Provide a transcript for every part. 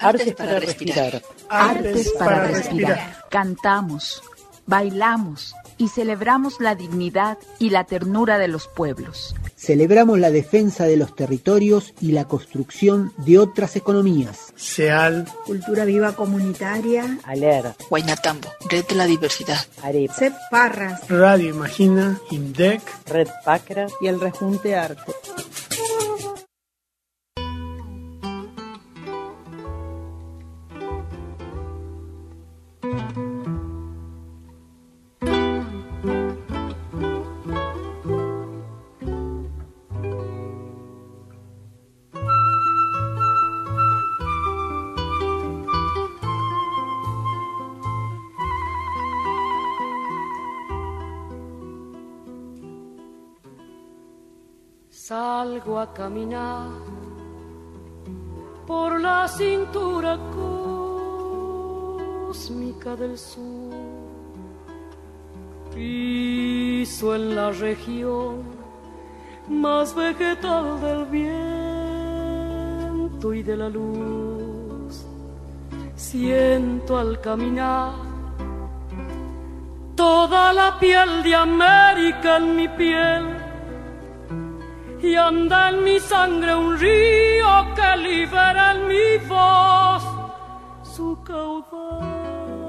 Artes para respirar. Artes para respirar. Cantamos, bailamos y celebramos la dignidad y la ternura de los pueblos. Celebramos la defensa de los territorios y la construcción de otras economías. SEAL, Cultura Viva Comunitaria, ALER, Huaynatambo, Red de la Diversidad, AREP, CEP Parras, Radio Imagina, INDEC, Red Pacra y el Rejunte Arte. Salgo a caminar por la cintura cósmica del sur, piso en la región más vegetal del viento y de la luz. Siento al caminar toda la piel de América en mi piel, y anda en mi sangre un río que libera en mi voz su caudal.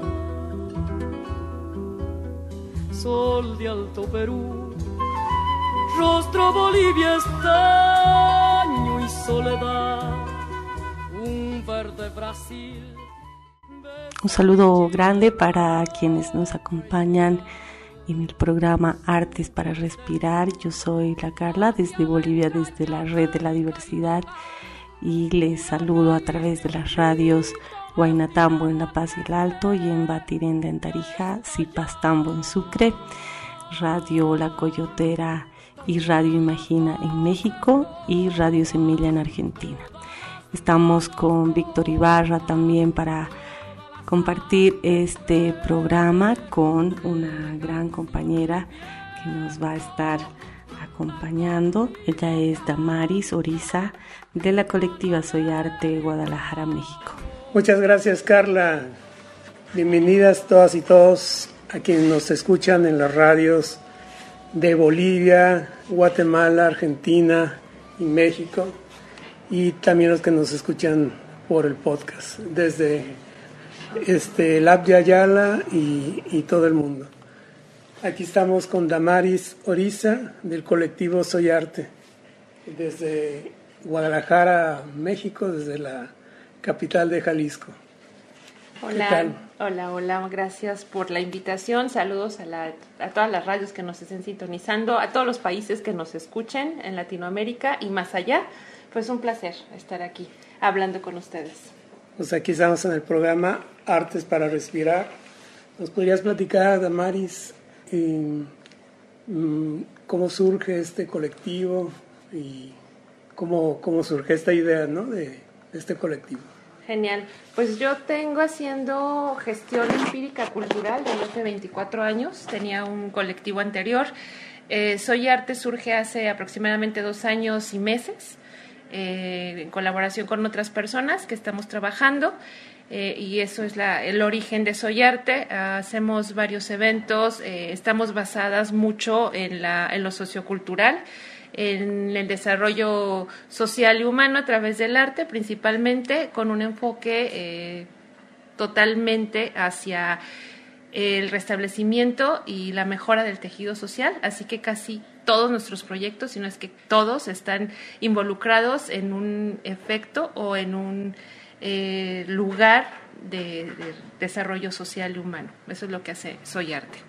Sol de Alto Perú, rostro Bolivia, estaño y soledad, un verde Brasil. Un saludo grande para quienes nos acompañan en el programa Artes para Respirar. Yo soy la Carla desde Bolivia, desde la Red de la Diversidad, y les saludo a través de las radios Huaynatambo en La Paz y el Alto, y en Batirenda en Tarija, Zipastambo en Sucre, Radio La Coyotera y Radio Imagina en México y Radio Semilla en Argentina. Estamos con Víctor Ibarra también para compartir este programa con una gran compañera que nos va a estar acompañando. Ella es Damaris Oriza, de la colectiva Soy Arte, Guadalajara, México. Muchas gracias, Carla. Bienvenidas todas y todos a quienes nos escuchan en las radios de Bolivia, Guatemala, Argentina y México, y también los que nos escuchan por el podcast desde el app de Ayala y todo el mundo. Aquí estamos con Damaris Oriza del colectivo Soy Arte, desde Guadalajara, México, desde la capital de Jalisco. Hola, hola, gracias por la invitación. Saludos a todas las radios que nos estén sintonizando, a todos los países que nos escuchen en Latinoamérica y más allá. Pues un placer estar aquí hablando con ustedes. Pues aquí estamos en el programa Artes para Respirar. ¿Nos podrías platicar, Damaris, cómo surge este colectivo y cómo surge esta idea, ¿no?, de este colectivo? Genial. Pues yo tengo haciendo gestión empírica cultural desde hace 24 años. Tenía un colectivo anterior. Soy Arte surge hace aproximadamente 2 años y meses. En colaboración con otras personas que estamos trabajando, y eso es el origen de Soy Arte. Hacemos varios eventos, estamos basadas mucho en lo sociocultural, en el desarrollo social y humano a través del arte, principalmente con un enfoque totalmente hacia el restablecimiento y la mejora del tejido social, así que casi todos nuestros proyectos, si no es que todos, están involucrados en un efecto o en un lugar de desarrollo social y humano. Eso es lo que hace Soy Arte.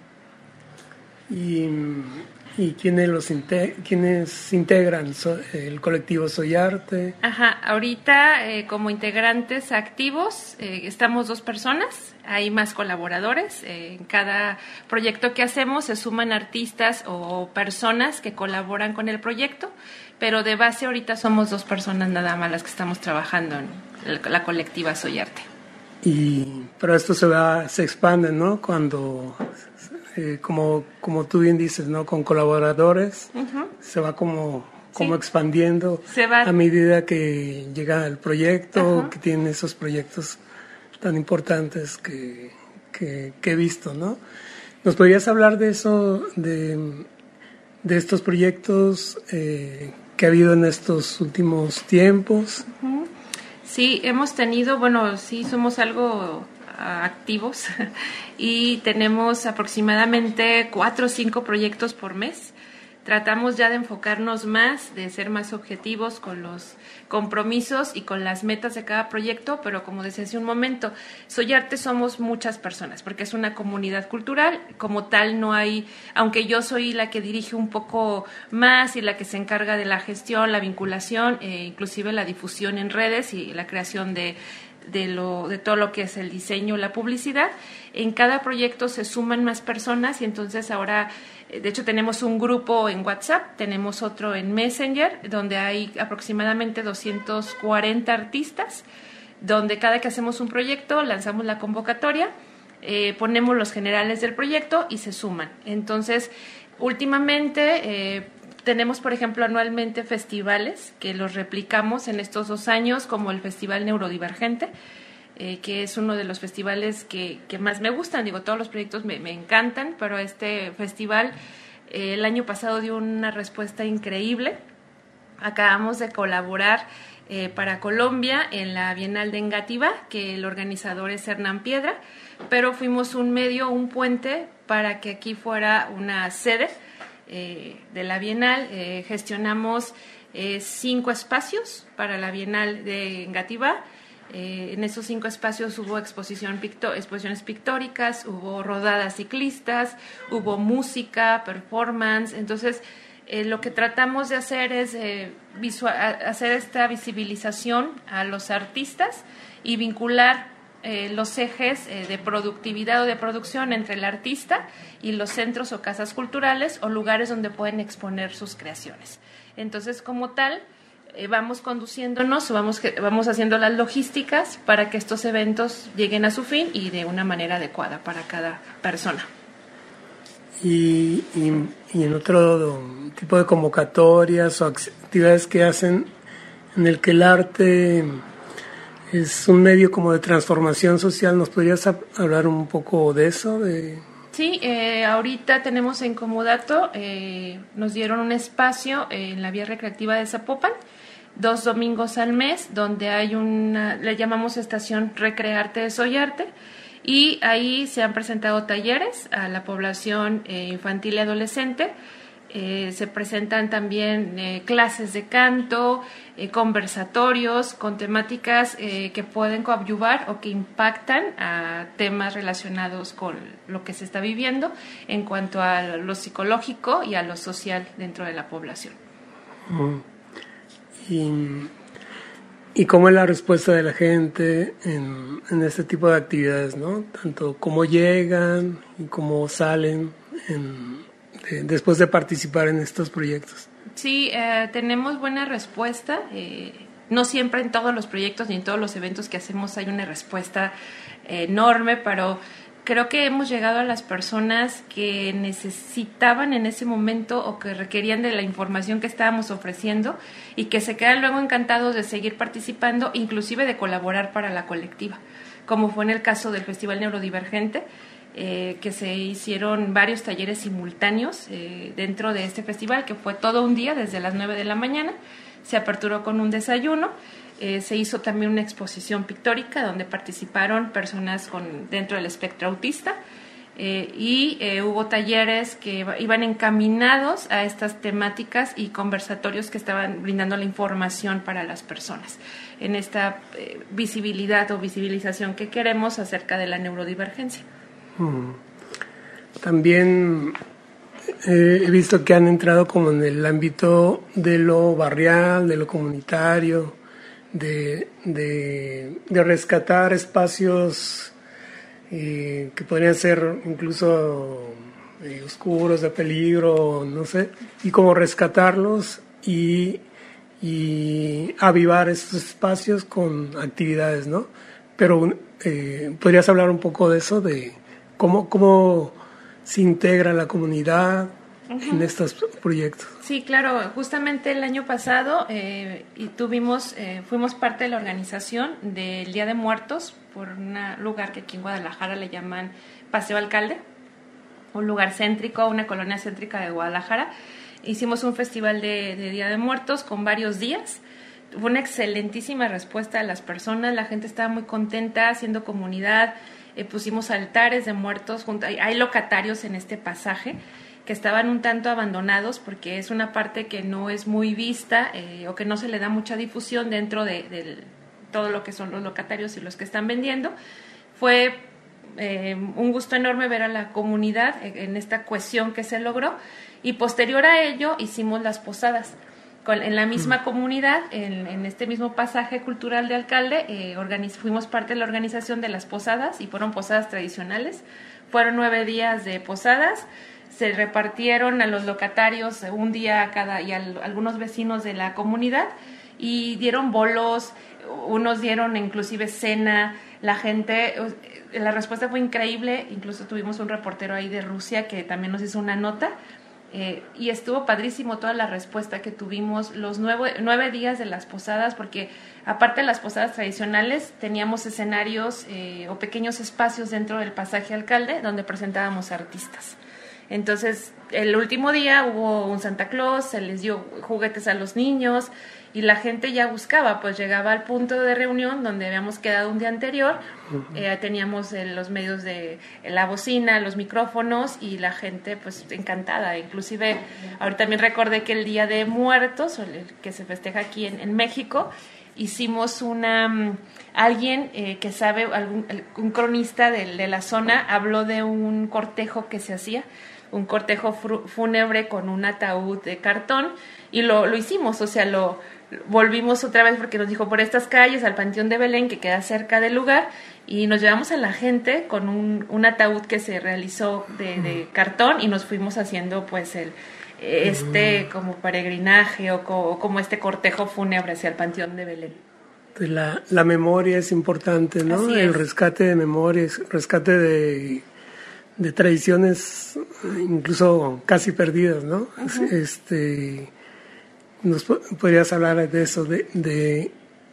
¿Y quiénes integran el colectivo Soy Arte? Ahorita como integrantes activos estamos 2 personas, hay más colaboradores. En cada proyecto que hacemos se suman artistas o personas que colaboran con el proyecto, pero de base ahorita somos 2 personas nada más las que estamos trabajando en la colectiva Soy Arte. Pero esto se expande, ¿no? Cuando como tú bien dices, ¿no?, con colaboradores, uh-huh, se va como como expandiendo a medida que llega el proyecto, que tiene esos proyectos tan importantes que he visto, ¿no? ¿Nos podrías hablar de eso, de estos proyectos que ha habido en estos últimos tiempos? Sí, hemos tenido, sí somos algo activos y tenemos aproximadamente 4 o 5 proyectos por mes. Tratamos ya de enfocarnos más, de ser más objetivos con los compromisos y con las metas de cada proyecto, pero como decía hace un momento, Soy Arte somos muchas personas, porque es una comunidad cultural, como tal no hay, aunque yo soy la que dirige un poco más y la que se encarga de la gestión, la vinculación, inclusive la difusión en redes y la creación de todo lo que es el diseño, la publicidad. En cada proyecto se suman más personas y entonces ahora, de hecho tenemos un grupo en WhatsApp, tenemos otro en Messenger, donde hay aproximadamente 240 artistas, donde cada que hacemos un proyecto lanzamos la convocatoria, ponemos los generales del proyecto y se suman. Entonces, últimamente tenemos, por ejemplo, anualmente festivales que los replicamos en estos 2 años, como el Festival Neurodivergente, que es uno de los festivales que más me gustan. Digo, todos los proyectos me encantan, pero este festival el año pasado dio una respuesta increíble. Acabamos de colaborar para Colombia en la Bienal de Engativá, que el organizador es Hernán Piedra, pero fuimos un puente para que aquí fuera una sede de la Bienal. Gestionamos 5 espacios para la Bienal de Engativá. En esos 5 espacios hubo exposiciones pictóricas, hubo rodadas ciclistas, hubo música, performance. Entonces, lo que tratamos de hacer es hacer esta visibilización a los artistas y vincular los ejes de productividad o de producción entre el artista y los centros o casas culturales o lugares donde pueden exponer sus creaciones. Entonces, como tal, vamos conduciéndonos, vamos haciendo las logísticas para que estos eventos lleguen a su fin y de una manera adecuada para cada persona. Y en otro tipo de convocatorias o actividades que hacen en el que el arte es un medio como de transformación social, ¿nos podrías hablar un poco de eso? Sí, ahorita tenemos en Comodato, nos dieron un espacio en la vía recreativa de Zapopan, 2 domingos al mes, donde hay le llamamos estación Recrearte de Soy Arte, y ahí se han presentado talleres a la población infantil y adolescente. Se presentan también clases de canto, conversatorios con temáticas que pueden coadyuvar o que impactan a temas relacionados con lo que se está viviendo en cuanto a lo psicológico y a lo social dentro de la población. ¿Y cómo es la respuesta de la gente en este tipo de actividades, ¿no? Tanto cómo llegan y cómo salen después de participar en estos proyectos. Sí, tenemos buena respuesta. No siempre en todos los proyectos ni en todos los eventos que hacemos hay una respuesta enorme, pero creo que hemos llegado a las personas que necesitaban en ese momento o que requerían de la información que estábamos ofreciendo y que se quedan luego encantados de seguir participando, inclusive de colaborar para la colectiva, como fue en el caso del Festival Neurodivergente, que se hicieron varios talleres simultáneos dentro de este festival, que fue todo un día desde las 9 de la mañana, se aperturó con un desayuno, se hizo también una exposición pictórica donde participaron personas dentro del espectro autista y hubo talleres que iban encaminados a estas temáticas y conversatorios que estaban brindando la información para las personas en esta visibilidad o visibilización que queremos acerca de la neurodivergencia. También he visto que han entrado como en el ámbito de lo barrial, de lo comunitario, de rescatar espacios que podrían ser incluso oscuros, de peligro, no sé, y como rescatarlos y avivar estos espacios con actividades, ¿no? Pero ¿podrías hablar un poco de eso, de cómo se integra la comunidad en estos proyectos. Sí, claro. Justamente el año pasado fuimos parte de la organización del Día de Muertos por un lugar que aquí en Guadalajara le llaman Paseo Alcalde, un lugar céntrico, una colonia céntrica de Guadalajara. Hicimos un festival de Día de Muertos con varios días. Hubo una excelentísima respuesta de las personas, la gente estaba muy contenta haciendo comunidad, pusimos altares de muertos, hay locatarios en este pasaje que estaban un tanto abandonados porque es una parte que no es muy vista o que no se le da mucha difusión dentro de todo lo que son los locatarios y los que están vendiendo. Fue un gusto enorme ver a la comunidad en esta cohesión que se logró, y posterior a ello hicimos las posadas. En la misma comunidad, en este mismo pasaje cultural de Alcalde, fuimos parte de la organización de las posadas, y fueron posadas tradicionales. Fueron 9 días de posadas, se repartieron a los locatarios un día a cada, y a algunos vecinos de la comunidad, y dieron bolos, unos dieron inclusive cena. La gente, la respuesta fue increíble, incluso tuvimos un reportero ahí de Rusia que también nos hizo una nota. Y estuvo padrísimo toda la respuesta que tuvimos los 9 días de las posadas, porque aparte de las posadas tradicionales teníamos escenarios o pequeños espacios dentro del pasaje Alcalde donde presentábamos artistas. Entonces el último día hubo un Santa Claus, se les dio juguetes a los niños y la gente ya buscaba, pues llegaba al punto de reunión donde habíamos quedado un día anterior. Teníamos los medios de la bocina, los micrófonos, y la gente pues encantada. Inclusive ahorita también recordé que el Día de Muertos, que se festeja aquí en México, hicimos alguien que sabe, un cronista de la zona habló de un cortejo que se hacía, un cortejo fúnebre con un ataúd de cartón, y lo hicimos, o sea, lo volvimos otra vez porque nos dijo por estas calles al Panteón de Belén, que queda cerca del lugar, y nos llevamos a la gente con un ataúd que se realizó de cartón, y nos fuimos haciendo pues como peregrinaje o como este cortejo fúnebre hacia el Panteón de Belén. La memoria es importante, ¿no? Así es. El rescate de memorias, rescate de tradiciones incluso casi perdidas, ¿no? ¿Nos podrías hablar de eso, de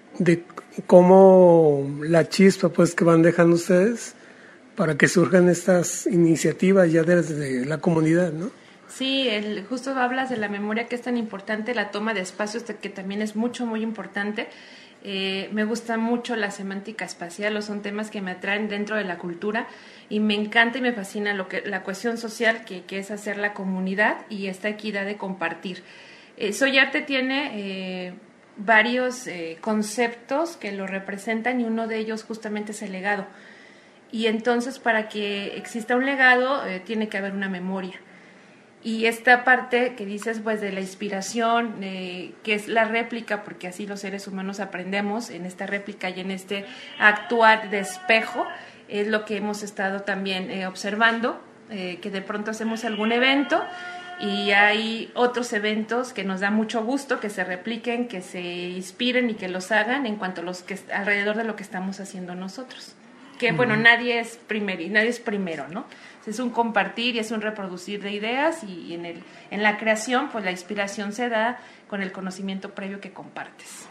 cómo la chispa pues que van dejando ustedes para que surjan estas iniciativas ya desde la comunidad, ¿no? Sí, justo hablas de la memoria, que es tan importante, la toma de espacios, que también es muy importante. Me gusta mucho la semántica espacial, son temas que me atraen dentro de la cultura, y me encanta y me fascina la cohesión social que es hacer la comunidad y esta equidad de compartir. Soy Arte tiene varios conceptos que lo representan, y uno de ellos justamente es el legado. Y entonces, para que exista un legado tiene que haber una memoria. Y esta parte que dices pues de la inspiración, que es la réplica, porque así los seres humanos aprendemos, en esta réplica y en este actuar de espejo, es lo que hemos estado también observando, que de pronto hacemos algún evento y hay otros eventos que nos da mucho gusto que se repliquen, que se inspiren y que los hagan en cuanto a los que alrededor de lo que estamos haciendo nosotros. Que bueno, nadie es primero, ¿no? Es un compartir y es un reproducir de ideas, y en la creación pues la inspiración se da con el conocimiento previo que compartes.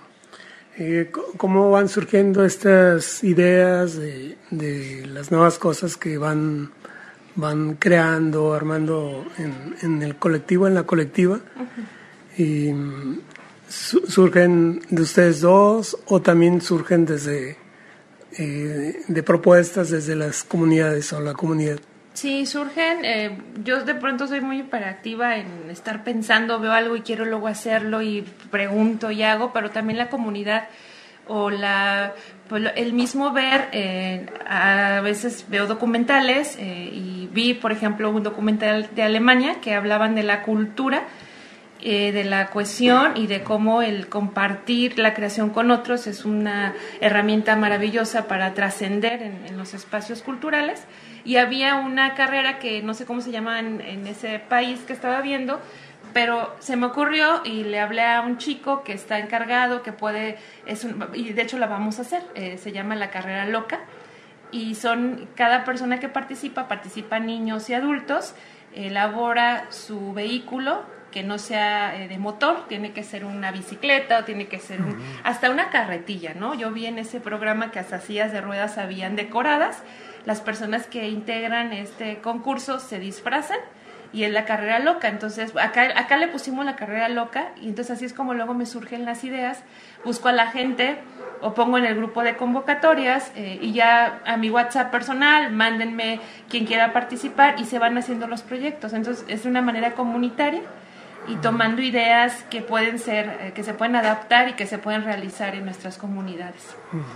¿Cómo van surgiendo estas ideas de las nuevas cosas que van creando, armando en el colectivo, en la colectiva? Y ¿surgen de ustedes dos o también surgen desde de propuestas desde las comunidades o la comunidad? Sí, surgen. Yo de pronto soy muy hiperactiva en estar pensando, veo algo y quiero luego hacerlo y pregunto y hago, pero también la comunidad o el mismo ver, a veces veo documentales y vi, por ejemplo, un documental de Alemania que hablaban de la cultura, de la cohesión y de cómo el compartir la creación con otros es una herramienta maravillosa para trascender en los espacios culturales. Y había una carrera que no sé cómo se llama en ese país que estaba viendo, pero se me ocurrió y le hablé a un chico que está encargado, que puede, y de hecho la vamos a hacer, se llama la carrera loca, y cada persona que participa niños y adultos, elabora su vehículo que no sea de motor, tiene que ser una bicicleta o tiene que ser hasta una carretilla, ¿no? Yo vi en ese programa que hasta sillas de ruedas habían decoradas. Las personas que integran este concurso se disfrazan y es la carrera loca. Entonces acá le pusimos la carrera loca y entonces así es como luego me surgen las ideas. Busco a la gente o pongo en el grupo de convocatorias y ya a mi WhatsApp personal, mándenme quien quiera participar y se van haciendo los proyectos. Entonces es de una manera comunitaria y tomando ideas que pueden ser, que se pueden adaptar y que se pueden realizar en nuestras comunidades.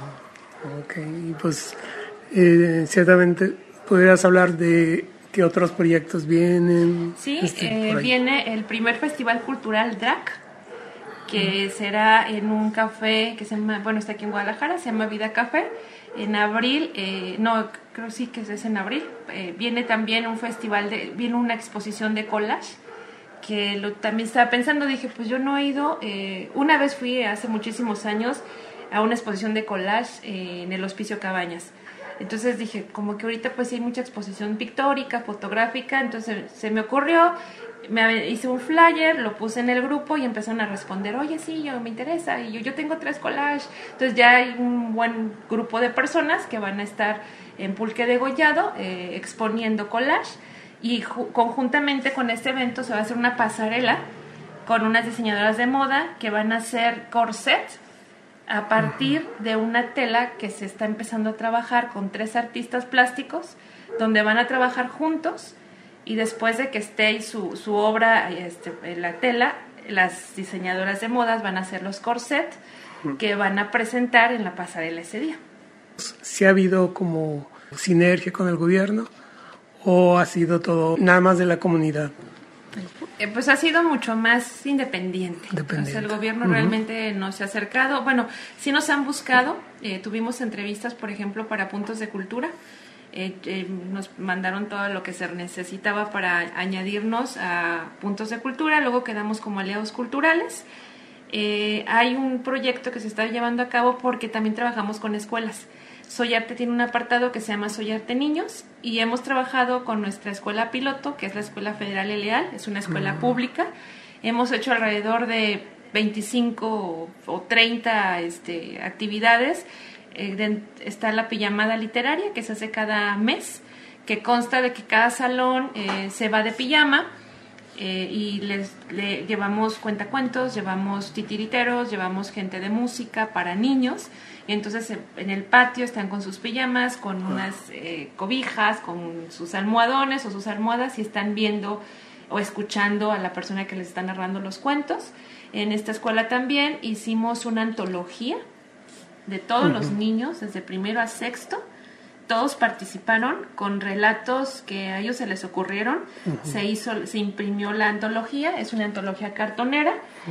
Ok, y pues ciertamente podrías hablar de qué otros proyectos vienen. Sí, viene el primer Festival Cultural DRAC, que será en un café que se llama, bueno, está aquí en Guadalajara, se llama Vida Café, en abril, creo sí que es en abril. Viene también un festival, viene una exposición de collage, que también estaba pensando, dije, pues yo no he ido, una vez fui hace muchísimos años a una exposición de collage en el Hospicio Cabañas. Entonces dije, como que ahorita pues hay mucha exposición pictórica, fotográfica, entonces se me ocurrió, hice un flyer, lo puse en el grupo y empezaron a responder, oye, sí, me interesa, y yo tengo 3 collages. Entonces ya hay un buen grupo de personas que van a estar en Pulque Degollado exponiendo collage, y conjuntamente con este evento se va a hacer una pasarela con unas diseñadoras de moda que van a hacer corset a partir de una tela que se está empezando a trabajar con 3 artistas plásticos, donde van a trabajar juntos y después de que esté su obra en la tela, las diseñadoras de modas van a hacer los corset que van a presentar en la pasarela ese día. ¿Sí ha habido como sinergia con el gobierno o ha sido todo nada más de la comunidad? Pues ha sido mucho más independiente. O sea, el gobierno realmente no se ha acercado. Bueno, sí nos han buscado. Tuvimos entrevistas, por ejemplo, para puntos de cultura. Nos mandaron todo lo que se necesitaba para añadirnos a puntos de cultura. Luego quedamos como aliados culturales. Hay un proyecto que se está llevando a cabo porque también trabajamos con escuelas. Soy Arte tiene un apartado que se llama Soy Arte Niños y hemos trabajado con nuestra escuela piloto, que es la Escuela Federal El Leal, es una escuela pública. Hemos hecho alrededor de 25 o 30 actividades. Está la pijamada literaria que se hace cada mes, que consta de que cada salón se va de pijama y le llevamos cuentacuentos, llevamos titiriteros, llevamos gente de música para niños. Y entonces en el patio están con sus pijamas, con unas cobijas, con sus almohadones o sus almohadas y están viendo o escuchando a la persona que les está narrando los cuentos. En esta escuela también hicimos una antología de todos los niños, desde primero a sexto. Todos participaron con relatos que a ellos se les ocurrieron. Se imprimió la antología, es una antología cartonera.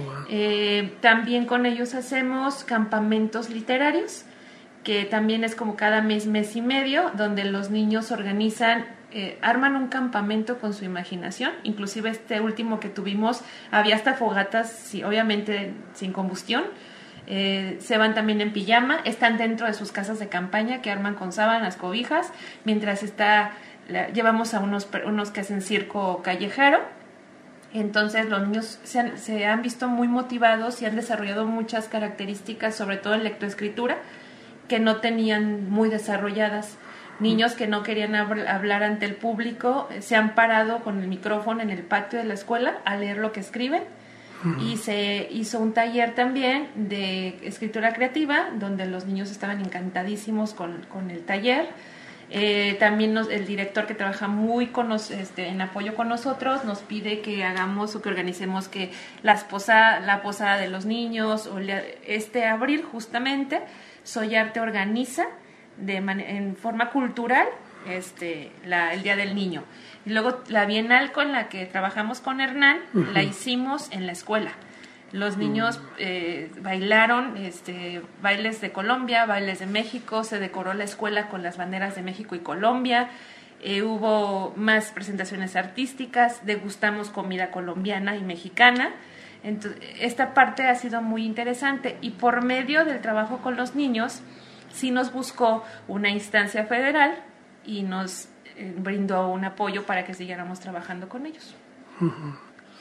También con ellos hacemos campamentos literarios, que también es como cada mes y medio, donde los niños organizan, arman un campamento con su imaginación. Inclusive este último que tuvimos, había hasta fogatas, sí, obviamente sin combustión. Se van también en pijama, están dentro de sus casas de campaña que arman con sábanas, cobijas, mientras llevamos a unos que hacen circo callejero. Entonces los niños se han visto muy motivados y han desarrollado muchas características, sobre todo en lectoescritura, que no tenían muy desarrolladas. Niños que no querían hablar ante el público se han parado con el micrófono en el patio de la escuela a leer lo que escriben. Y se hizo un taller también de escritura creativa, donde los niños estaban encantadísimos con el taller. También el director, que trabaja muy en apoyo con nosotros, nos pide que hagamos o que organicemos que la posada de los niños. Este abril justamente Soy Arte organiza en forma cultural el Día del Niño. Y luego la Bienal con la que trabajamos con Hernán, la hicimos en la escuela. Los niños bailaron bailes de Colombia, bailes de México, se decoró la escuela con las banderas de México y Colombia, hubo más presentaciones artísticas, degustamos comida colombiana y mexicana. Entonces, esta parte ha sido muy interesante y por medio del trabajo con los niños sí nos buscó una instancia federal y nos brindó un apoyo para que siguiéramos trabajando con ellos. Uh-huh.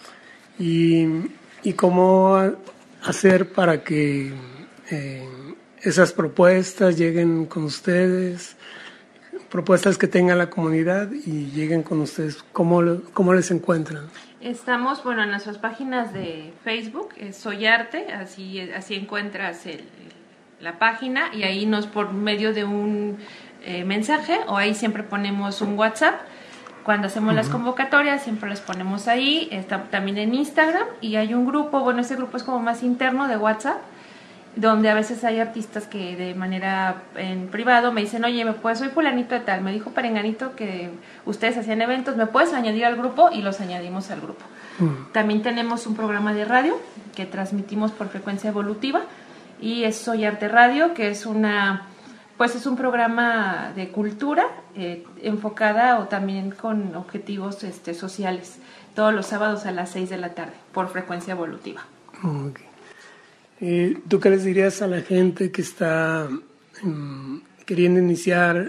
¿Y cómo hacer para que esas propuestas lleguen con ustedes? Propuestas que tenga la comunidad y lleguen con ustedes. ¿Cómo les encuentran? Estamos, en nuestras páginas de Facebook, Soy Arte, así encuentras la página, y ahí por medio de un mensaje, o ahí siempre ponemos un WhatsApp. Cuando hacemos las convocatorias siempre las ponemos ahí. Está también en Instagram, y hay un grupo, ese grupo es como más interno de WhatsApp, donde a veces hay artistas que de manera en privado me dicen, oye, soy fulanito de tal, me dijo Perenganito que ustedes hacían eventos, ¿me puedes añadir al grupo? Y los añadimos al grupo. También tenemos un programa de radio que transmitimos por frecuencia evolutiva, y es Soy Arte Radio, que es es un programa de cultura enfocada o también con objetivos sociales, todos los sábados a las 6 de la tarde por frecuencia evolutiva. Okay. ¿Tú qué les dirías a la gente que está queriendo iniciar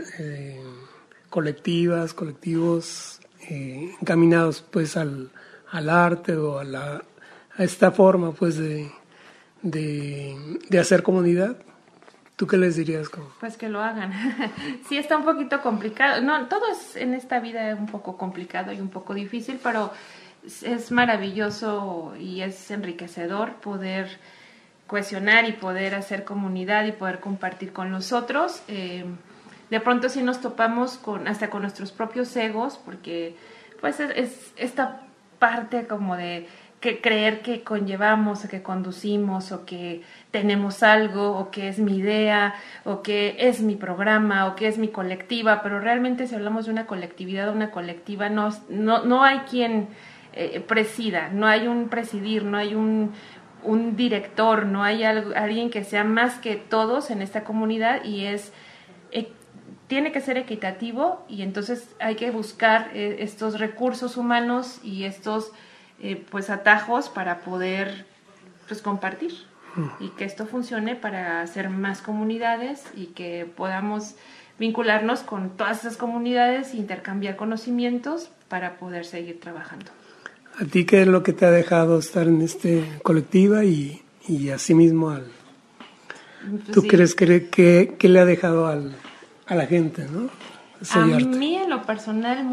colectivos encaminados pues al arte o a esta forma pues de hacer comunidad? ¿Tú qué les dirías? Pues que lo hagan. Sí, está un poquito complicado. No, todo es en esta vida un poco complicado y un poco difícil, pero es maravilloso y es enriquecedor poder cohesionar y poder hacer comunidad y poder compartir con los otros. De pronto sí nos topamos hasta con nuestros propios egos, porque pues es esta parte como de que creer que conllevamos o que conducimos o que tenemos algo o que es mi idea o que es mi programa o que es mi colectiva, pero realmente si hablamos de una colectividad o una colectiva no hay quien presida, no hay un presidir, no hay un director, no hay alguien que sea más que todos en esta comunidad, y tiene que ser equitativo, y entonces hay que buscar estos recursos humanos y estos atajos para poder compartir y que esto funcione para hacer más comunidades y que podamos vincularnos con todas esas comunidades e intercambiar conocimientos para poder seguir trabajando. ¿A ti qué es lo que te ha dejado estar en este colectiva y asimismo ¿tú crees que le ha dejado a la gente, ¿no? A mí en lo personal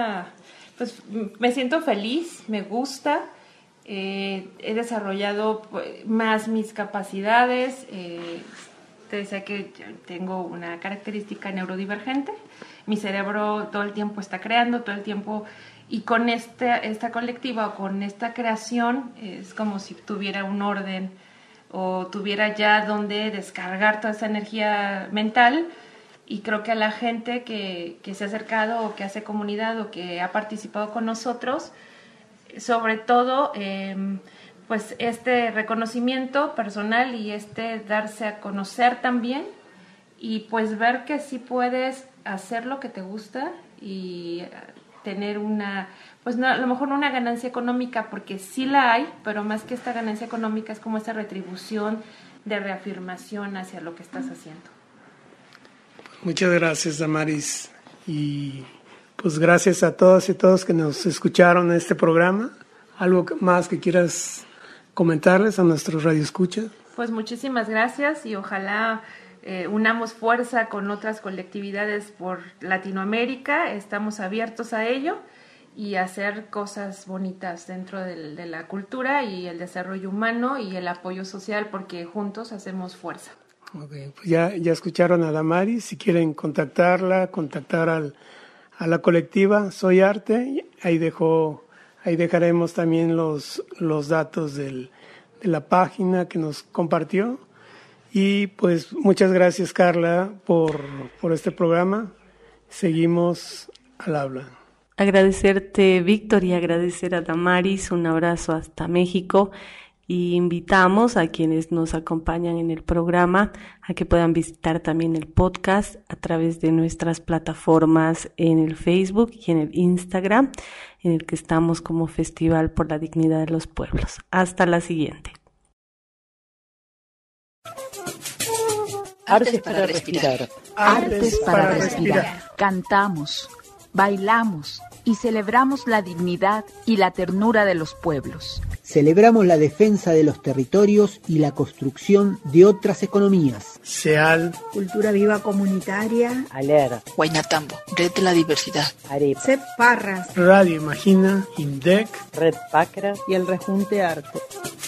me siento feliz, me gusta, he desarrollado más mis capacidades, te decía que tengo una característica neurodivergente, mi cerebro todo el tiempo está creando, todo el tiempo, y con esta colectiva o con esta creación es como si tuviera un orden o tuviera ya donde descargar toda esa energía mental. Y creo que a la gente que se ha acercado o que hace comunidad o que ha participado con nosotros, sobre todo este reconocimiento personal y darse a conocer también, y pues ver que sí puedes hacer lo que te gusta y tener a lo mejor una ganancia económica, porque sí la hay, pero más que esta ganancia económica es como esta retribución de reafirmación hacia lo que estás haciendo. Muchas gracias, Damaris, y pues gracias a todas y todos que nos escucharon en este programa. ¿Algo más que quieras comentarles a nuestros radioescuchas? Pues muchísimas gracias, y ojalá unamos fuerza con otras colectividades por Latinoamérica. Estamos abiertos a ello y a hacer cosas bonitas dentro de la cultura y el desarrollo humano y el apoyo social, porque juntos hacemos fuerza. Okay, pues ya escucharon a Damaris. Si quieren contactar a la colectiva Soy Arte, ahí dejaremos también los datos de la página que nos compartió. Y pues muchas gracias, Carla, por este programa. Seguimos al habla. Agradecerte, Víctor, y agradecer a Damaris. Un abrazo hasta México. Y invitamos a quienes nos acompañan en el programa a que puedan visitar también el podcast a través de nuestras plataformas en el Facebook y en el Instagram, en el que estamos como Festival por la Dignidad de los Pueblos. Hasta la siguiente. Artes para respirar. Artes para respirar. Cantamos, bailamos y celebramos la dignidad y la ternura de los pueblos. Celebramos la defensa de los territorios y la construcción de otras economías. SEAL, Cultura Viva Comunitaria, Aler, Huaynatambo, Red de la Diversidad. Arepa, CEP Parras, Radio Imagina, INDEC, Red Pacra y el Rejunte Arte.